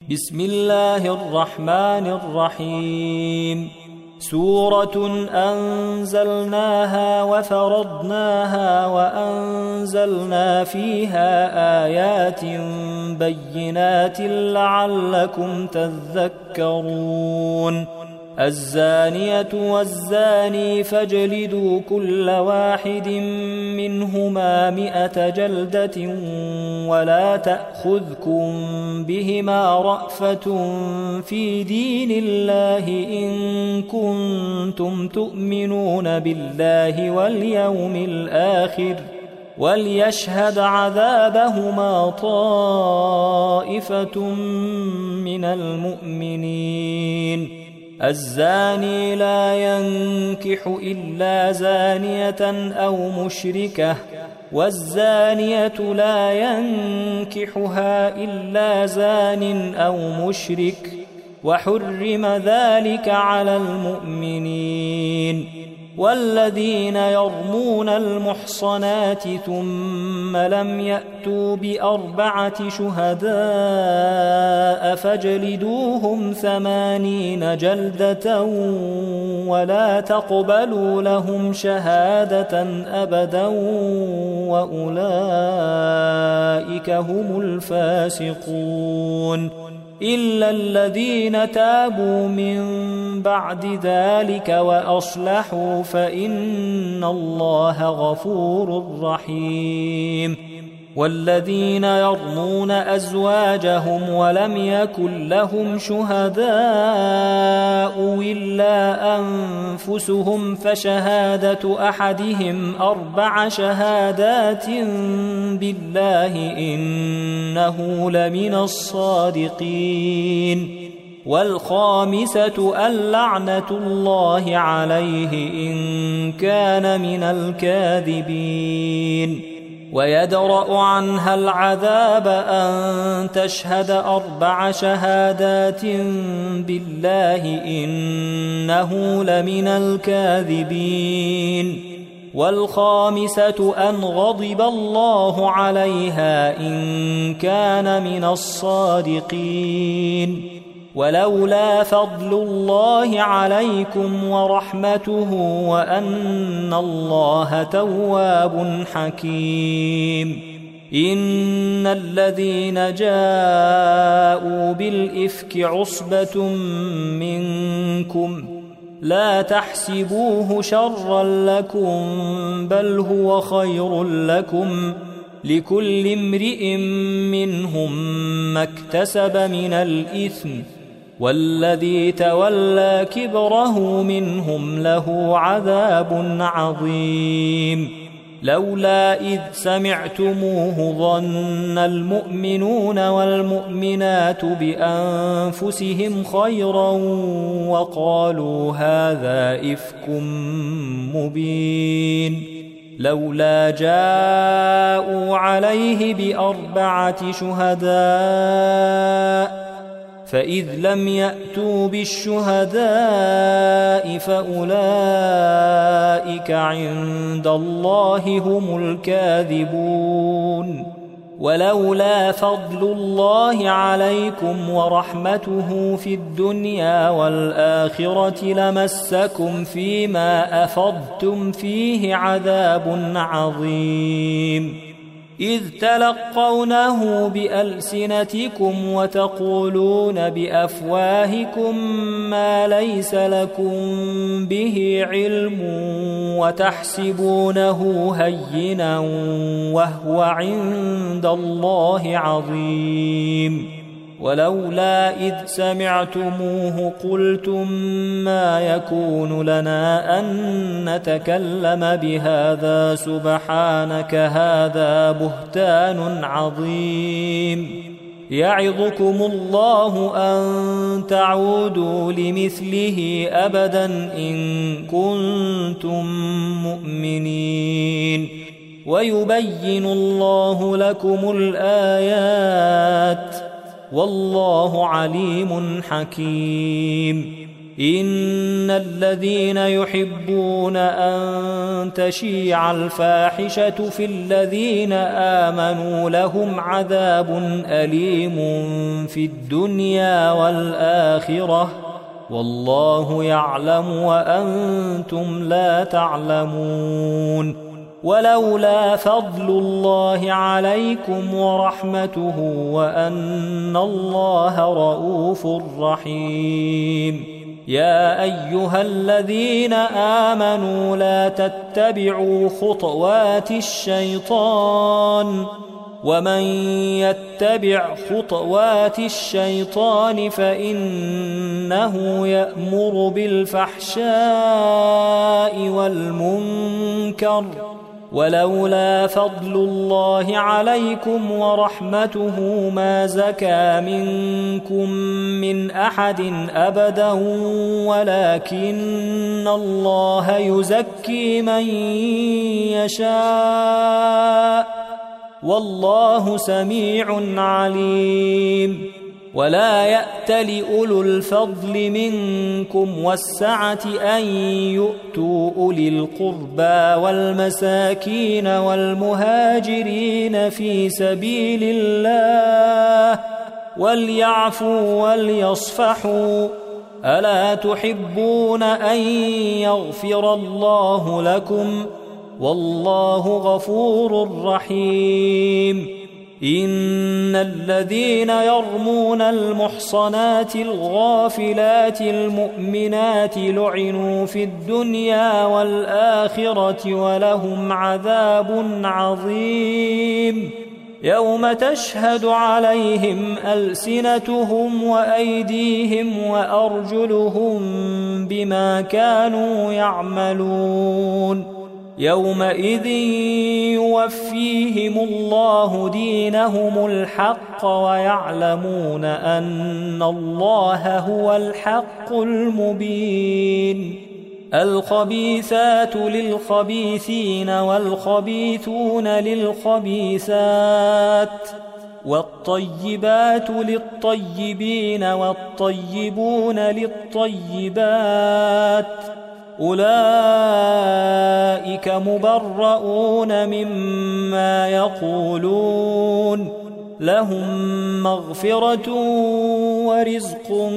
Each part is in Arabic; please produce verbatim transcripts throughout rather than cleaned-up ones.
بسم الله الرحمن الرحيم. سورة أنزلناها وفرضناها وأنزلنا فيها آيات بينات لعلكم تذكرون. الزانية والزاني فاجلدوا كل واحد منهما مئة جلدة ولا تأخذكم بهما رأفة في دين الله إن كنتم تؤمنون بالله واليوم الآخر وليشهد عذابهما طائفة من المؤمنين. الزاني لا ينكح إلا زانية أو مشركة والزانية لا ينكحها إلا زان أو مشرك وحرم ذلك على المؤمنين. والذين يرمون المحصنات ثم لم يأتوا بأربعة شهداء فاجلدوهم ثمانين جلدة ولا تقبلوا لهم شهادة أبدا وأولئك هم الفاسقون إلا الذين تابوا من بعد ذلك وأصلحوا فإن الله غفور رحيم. والذين يرمون أزواجهم ولم يكن لهم شهداء إلا أنفسهم فشهادة أحدهم أربع شهادات بالله إنه لمن الصادقين. والخامسة اللعنة الله عليه إن كان من الكاذبين. ويدرأ عنها العذاب أن تشهد أربع شهادات بالله إنه لمن الكاذبين. والخامسة أن غضب الله عليها إن كان من الصادقين. ولولا فضل الله عليكم ورحمته وأن الله تواب حكيم. إن الذين جاءوا بالإفك عصبة منكم لا تحسبوه شرا لكم بل هو خير لكم لكل امرئ منهم ما اكتسب من الإثم والذي تولى كبره منهم له عذاب عظيم. لولا إذ سمعتموه ظن المؤمنون والمؤمنات بأنفسهم خيرا وقالوا هذا إفك مبين. لولا جاءوا عليه بأربعة شهداء فإذ لم يأتوا بالشهداء فأولئك عند الله هم الكاذبون. ولولا فضل الله عليكم ورحمته في الدنيا والآخرة لمسكم فيما أفضتم فيه عذاب عظيم. إذ تلقونه بألسنتكم وتقولون بأفواهكم ما ليس لكم به علم وتحسبونه هينا وهو عند الله عظيم. ولولا إذ سمعتموه قلتم ما يكون لنا أن نتكلم بهذا سبحانك هذا بهتان عظيم. يعظكم الله أن تعودوا لمثله أبدا إن كنتم مؤمنين. ويبين الله لكم الآيات والله عليم حكيم. إن الذين يحبون أن تشيع الفاحشة في الذين آمنوا لهم عذاب أليم في الدنيا والآخرة والله يعلم وأنتم لا تعلمون ولولا فضل الله عليكم ورحمته وأن الله رؤوف رحيم يا أيها الذين آمنوا لا تتبعوا خطوات الشيطان ومن يتبع خطوات الشيطان فإنه يأمر بالفحشاء والمنكر ولولا فضل الله عليكم ورحمته ما زكى منكم من أحد أبدا ولكن الله يزكي من يشاء والله سميع عليم ولا يأتل أولو الفضل منكم والسعة أن يؤتوا أولي القربى والمساكين والمهاجرين في سبيل الله وليعفوا وليصفحوا ألا تحبون أن يغفر الله لكم والله غفور رحيم إن الذين يرمون المحصنات الغافلات المؤمنات لعنوا في الدنيا والآخرة ولهم عذاب عظيم يوم تشهد عليهم ألسنتهم وأيديهم وأرجلهم بما كانوا يعملون يومئذ يوفيهم الله دينهم الحق ويعلمون أن الله هو الحق المبين الخبيثات للخبيثين والخبيثون للخبيثات والطيبات للطيبين والطيبون للطيبات أولئك مبرؤون مما يقولون لهم مغفرة ورزق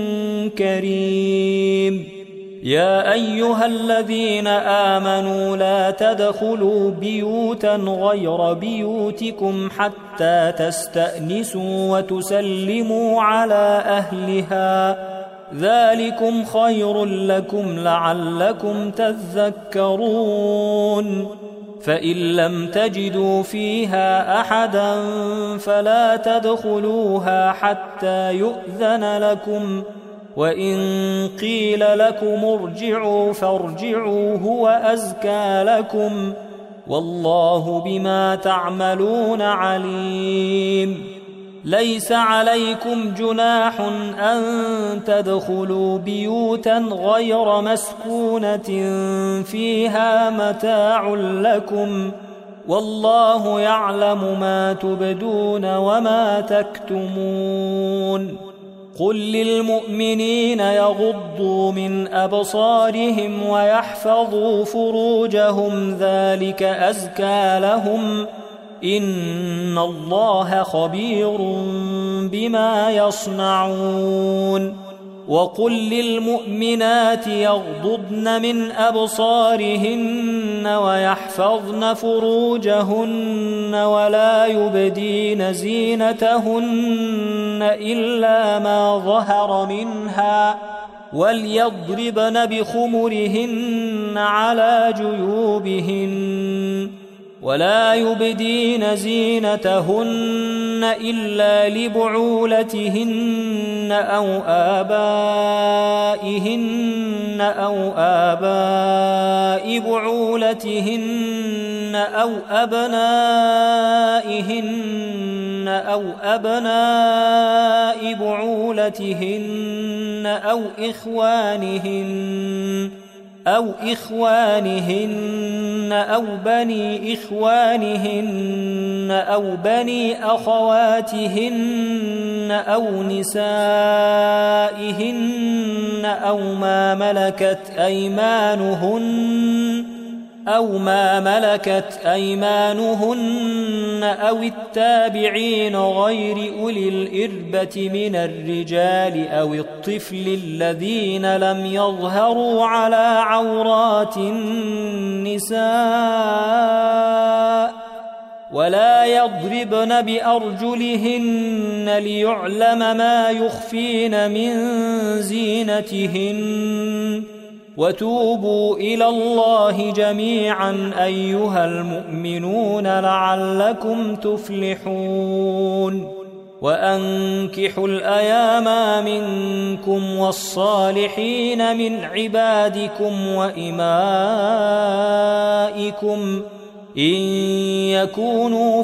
كريم يا أيها الذين آمنوا لا تدخلوا بيوتا غير بيوتكم حتى تستأنسوا وتسلموا على أهلها ذلكم خير لكم لعلكم تذكرون فإن لم تجدوا فيها أحدا فلا تدخلوها حتى يؤذن لكم وإن قيل لكم ارجعوا فارجعوا هو أزكى لكم والله بما تعملون عليم ليس عليكم جناح أن تدخلوا بيوتا غير مسكونة فيها متاع لكم والله يعلم ما تبدون وما تكتمون قل للمؤمنين يغضوا من أبصارهم ويحفظوا فروجهم ذلك أزكى لهم إن الله خبير بما يصنعون وقل للمؤمنات يغضضن من أبصارهن ويحفظن فروجهن ولا يبدين زينتهن إلا ما ظهر منها وليضربن بخمرهن على جيوبهن ولا يبدين زينتهن إلا لبعولتهن أو آبائهن أو آباء بعولتهن أو أبنائهن أو أبناء بعولتهن أو إخوانهن أو إخوانهن أو بني إخوانهن أو بني أخواتهن أو نسائهن أو ما ملكت أيمانهن أو ما ملكت أيمانهن أو التابعين غير أولي الإربة من الرجال أو الطفل الذين لم يظهروا على عورات النساء ولا يضربن بأرجلهن ليعلم ما يخفين من زينتهن وتوبوا إلى الله جميعا أيها المؤمنون لعلكم تفلحون وأنكحوا الأيام منكم والصالحين من عبادكم وإمائكم إن يكونوا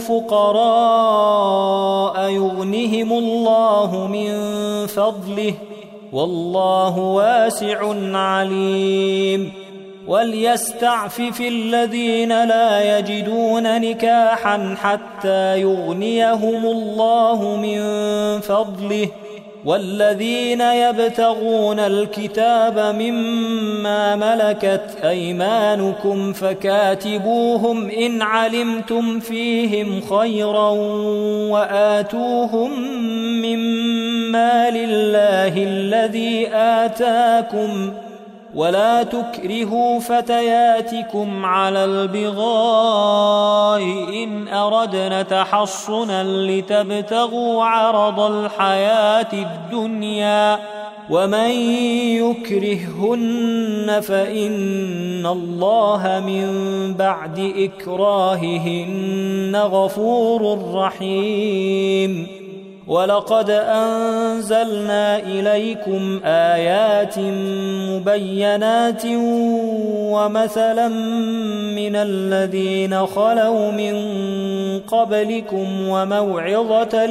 فقراء يغنهم الله من فضله والله واسع عليم وليستعفف الذين لا يجدون نكاحا حتى يغنيهم الله من فضله والذين يبتغون الكتاب مما ملكت أيمانكم فكاتبوهم إن علمتم فيهم خيرا وآتوهم مما لله الذي آتاكم ولا تكرهوا فتياتكم على البغاء إن أردنا تحصنا لتبتغوا عرض الحياة الدنيا ومن يكرههن فإن الله من بعد إكراههن غفور رحيم ولقد أنزلنا إليكم آيات مبينات ومثلا من الذين خلوا من قبلكم وموعظة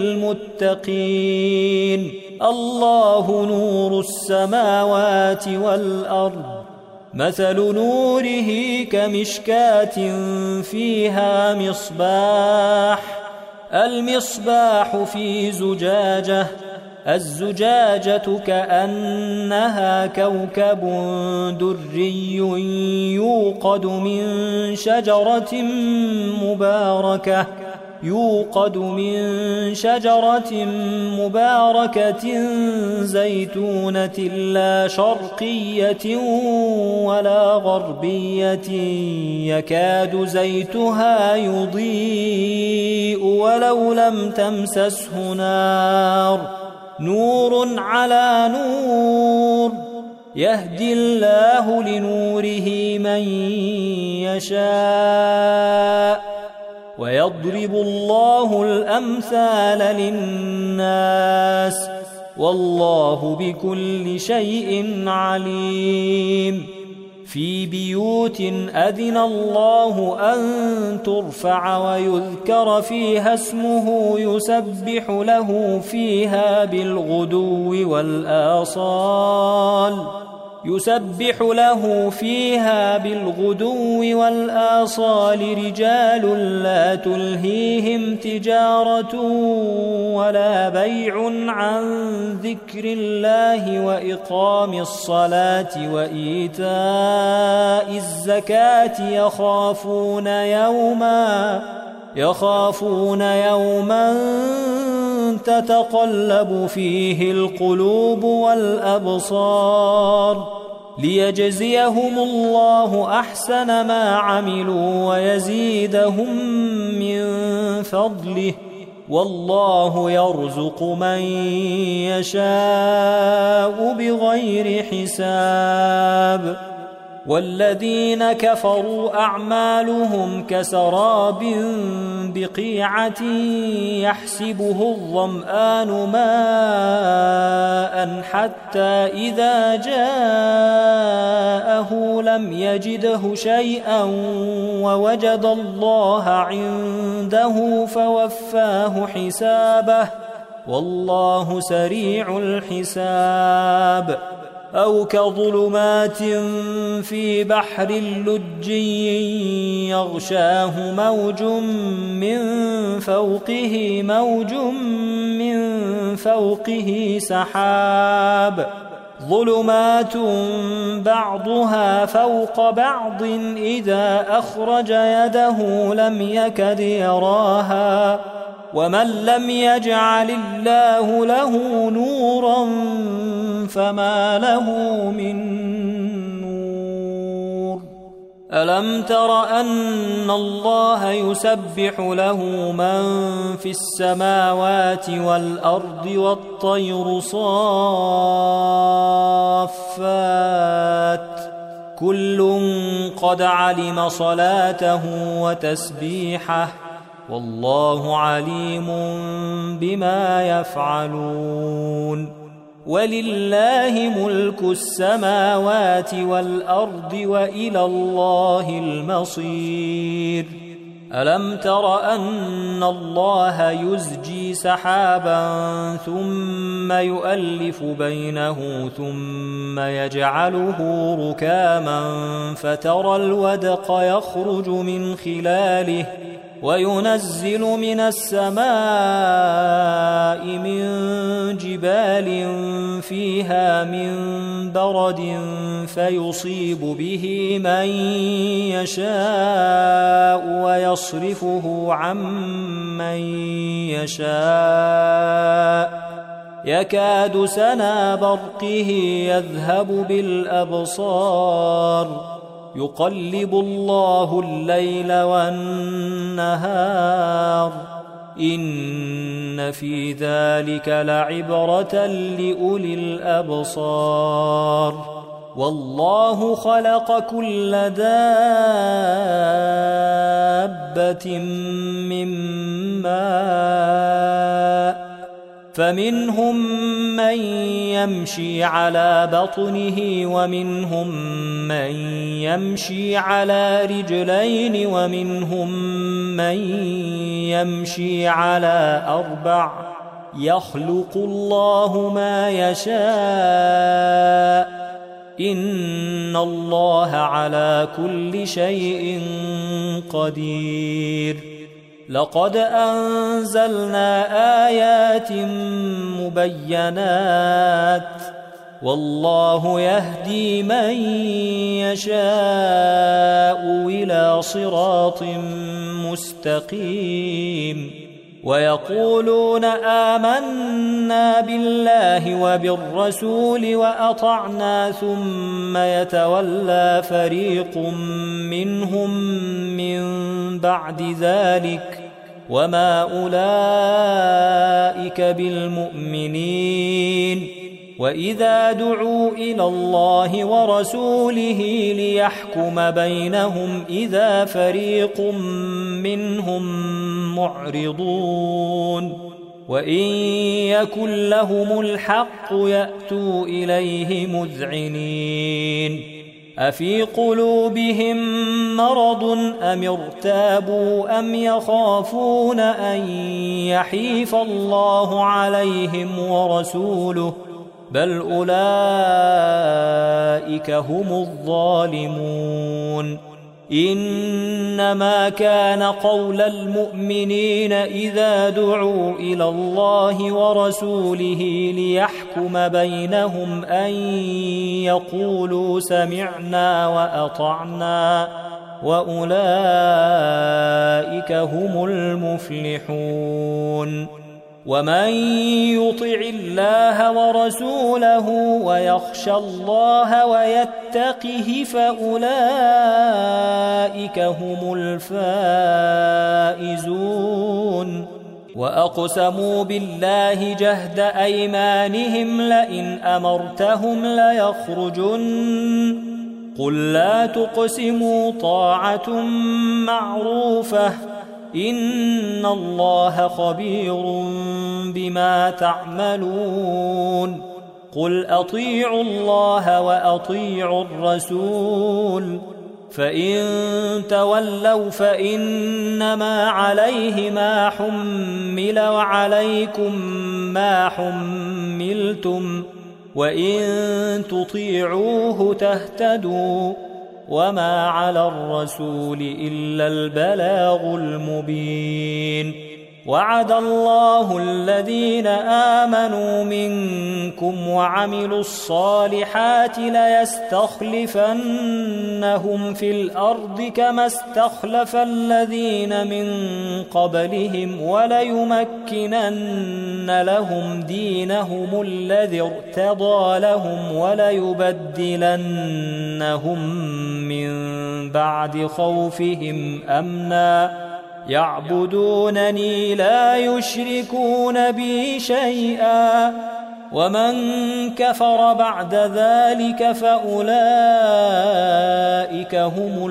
للمتقين الله نور السماوات والأرض مثل نوره كمشكاة فيها مصباح المصباح في زجاجة الزجاجة كأنها كوكب دري يوقد من شجرة مباركة يوقد من شجرة مباركة زيتونة لا شرقية ولا غربية يكاد زيتها يضيء ولو لم تمسسه نار نور على نور يهدي الله لنوره من يشاء ويضرب الله الأمثال للناس والله بكل شيء عليم في بيوت أذن الله أن ترفع ويذكر فيها اسمه يسبح له فيها بالغدو والآصال يسبح له فيها بالغدو والآصال رجال لا تلهيهم تجارة ولا بيع عن ذكر الله وإقام الصلاة وإيتاء الزكاة يخافون يوما يخافون يوما تتقلب فيه القلوب والأبصار ليجزيهم الله أحسن ما عملوا ويزيدهم من فضله والله يرزق من يشاء بغير حساب والذين كفروا أعمالهم كسراب بقيعة يحسبه الظمآن ماء حتى إذا جاءه لم يجده شيئا ووجد الله عنده فوفاه حسابه والله سريع الحساب أو كظلمات في بحر لجي يغشاه موج من فوقه موج من فوقه سحاب ظلمات بعضها فوق بعض إذا أخرج يده لم يكد يراها ومن لم يجعل الله له نورا فما له من نور ألم تر أن الله يسبح له من في السماوات والأرض والطير صافات كل قد علم صلاته وتسبيحه والله عليم بما يفعلون ولله ملك السماوات والأرض وإلى الله المصير ألم تر أن الله يزجي سحابا ثم يؤلف بينه ثم يجعله ركاما فترى الودق يخرج من خلاله وينزل من السماء من جبال فيها من برد فيصيب به من يشاء ويصرفه عن من يشاء يكاد سنا برقه يذهب بالأبصار يقلب الله الليل والنهار إن في ذلك لعبرة لأولي الأبصار والله خلق كل دابة من ماء فمنهم من يمشي على بطنه ومنهم من يمشي على رجلين ومنهم من يمشي على أربع يخلق الله ما يشاء إن الله على كل شيء قدير لقد أنزلنا آيات مبينات والله يهدي من يشاء إلى صراط مستقيم ويقولون آمنا بالله وبالرسول وأطعنا ثم يتولى فريق منهم من بعد ذلك وما أولئك بالمؤمنين وإذا دعوا إلى الله ورسوله ليحكم بينهم إذا فريق منهم معرضون وإن يكن لهم الحق يأتوا إليه مذعنين أفي قلوبهم مرض أم ارتابوا أم يخافون أن يحيف الله عليهم ورسوله بل أولئك هم الظالمون إنما كان قول المؤمنين إذا دعوا إلى الله ورسوله ليحكم بينهم أن يقولوا سمعنا وأطعنا وأولئك هم المفلحون ومن يطع الله ورسوله ويخشى الله ويتقه فأولئك هم الفائزون وأقسموا بالله جهد أيمانهم لئن أمرتهم ليخرجن قل لا تقسموا طاعة معروفة إن الله خبير بما تعملون قل أطيعوا الله وأطيعوا الرسول فإن تولوا فإنما عليه ما حمل وعليكم ما حملتم وإن تطيعوه تهتدوا وما على الرسول إلا البلاغ المبين وعد الله الذين آمنوا منكم وعملوا الصالحات ليستخلفنهم في الأرض كما استخلف الذين من قبلهم وليمكنن لهم دينهم الذي ارتضى لهم وليبدلنهم من بعد خوفهم أمنا يعبدونني لا يشركون بي شيئا ومن كفر بعد ذلك فأولئك هم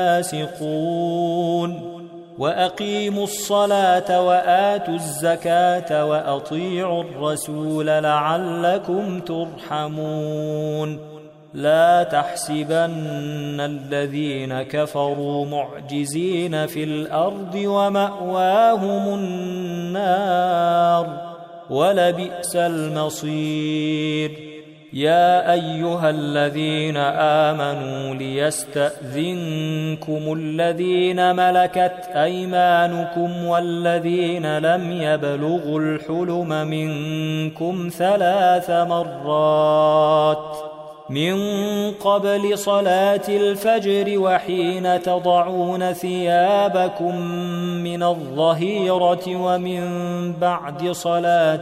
الفاسقون وأقيموا الصلاة وآتوا الزكاة وأطيعوا الرسول لعلكم ترحمون لا تحسبن الذين كفروا معجزين في الأرض ومأواهم النار ولبئس المصير يا أيها الذين آمنوا ليستأذنكم الذين ملكت أيمانكم والذين لم يبلغوا الحلم منكم ثلاث مرات من قبل صلاة الفجر وحين تضعون ثيابكم من الظهيرة ومن بعد صلاة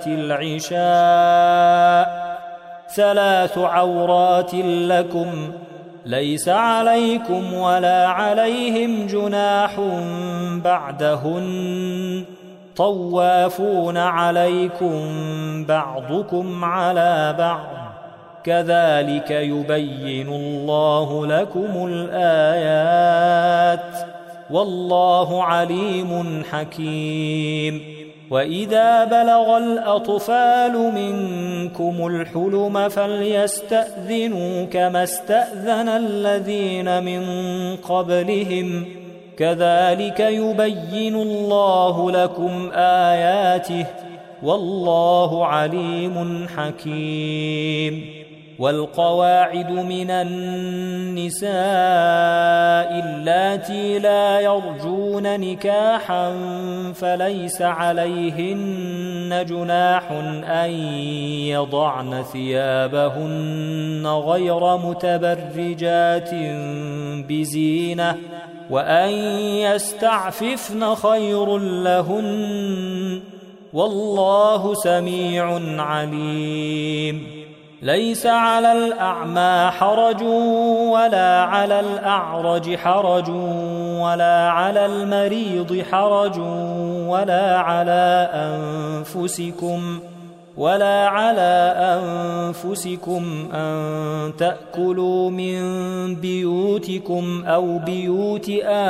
العشاء ثلاث عورات لكم ليس عليكم ولا عليهم جناح بعدهن طوافون عليكم بعضكم على بعض كذلك يبين الله لكم الآيات والله عليم حكيم وإذا بلغ الأطفال منكم الحلم فليستأذنوا كما استأذن الذين من قبلهم كذلك يبين الله لكم آياته والله عليم حكيم والقواعد من النساء اللاتي لا يرجون نكاحا فليس عليهن جناح أن يضعن ثيابهن غير متبرجات بزينة وأن يستعففن خير لهن والله سميع عليم ليس على الأعمى حرج ولا على الأعرج حرج ولا على المريض حرج ولا على أنفسكم ولا على أنفسكم أن تأكلوا من بيوتكم أو بيوت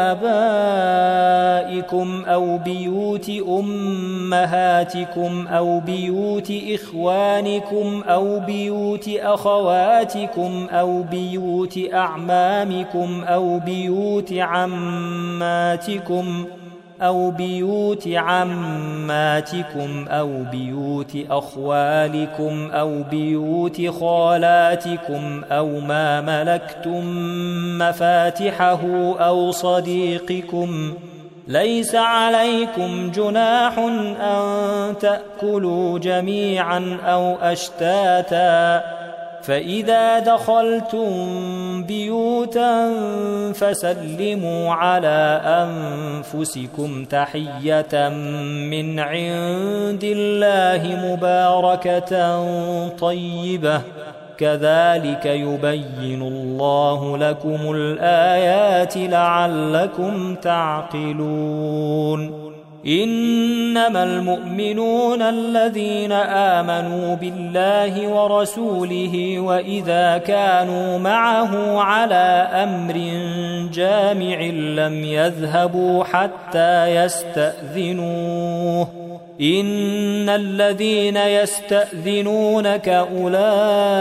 آبائكم أو بيوت أمهاتكم أو بيوت إخوانكم أو بيوت أخواتكم أو بيوت أعمامكم أو بيوت عماتكم أو بيوت عماتكم أو بيوت أخوالكم أو بيوت خالاتكم أو ما ملكتم مفاتحه أو صديقكم ليس عليكم جناح أن تأكلوا جميعا أو أشتاتا فإذا دخلتم بيوتا فسلموا على أنفسكم تحية من عند الله مباركة طيبة كذلك يبين الله لكم الآيات لعلكم تعقلون إنما المؤمنون الذين آمنوا بالله ورسوله وإذا كانوا معه على أمر جامع لم يذهبوا حتى يستأذنوه إن الذين يستأذنونك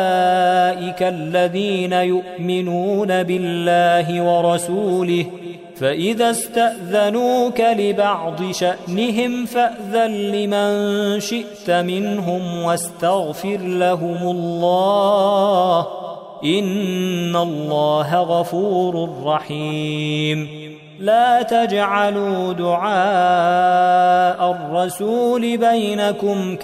أولئك الذين يؤمنون بالله ورسوله فإذا استأذنوك لبعض شأنهم فأذن لمن شئت منهم واستغفر لهم الله إن الله غفور رحيم لا تجعلوا دعاء الرسول بينكم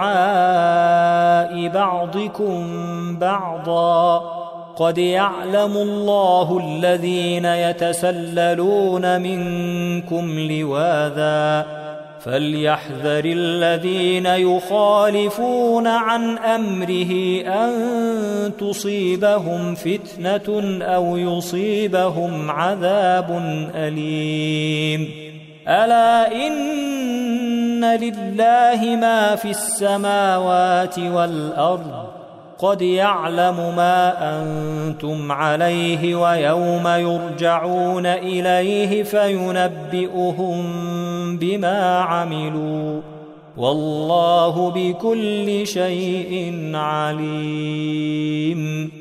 كدعاء بعضكم بعضا قد يعلم الله الذين يتسللون منكم لواذا فليحذر الذين يخالفون عن أمره أن تصيبهم فتنة أو يصيبهم عذاب أليم ألا إن لله ما في السماوات والأرض قد يعلم ما أنتم عليه ويوم يرجعون إليه فينبئهم بما عملوا والله بكل شيء عليم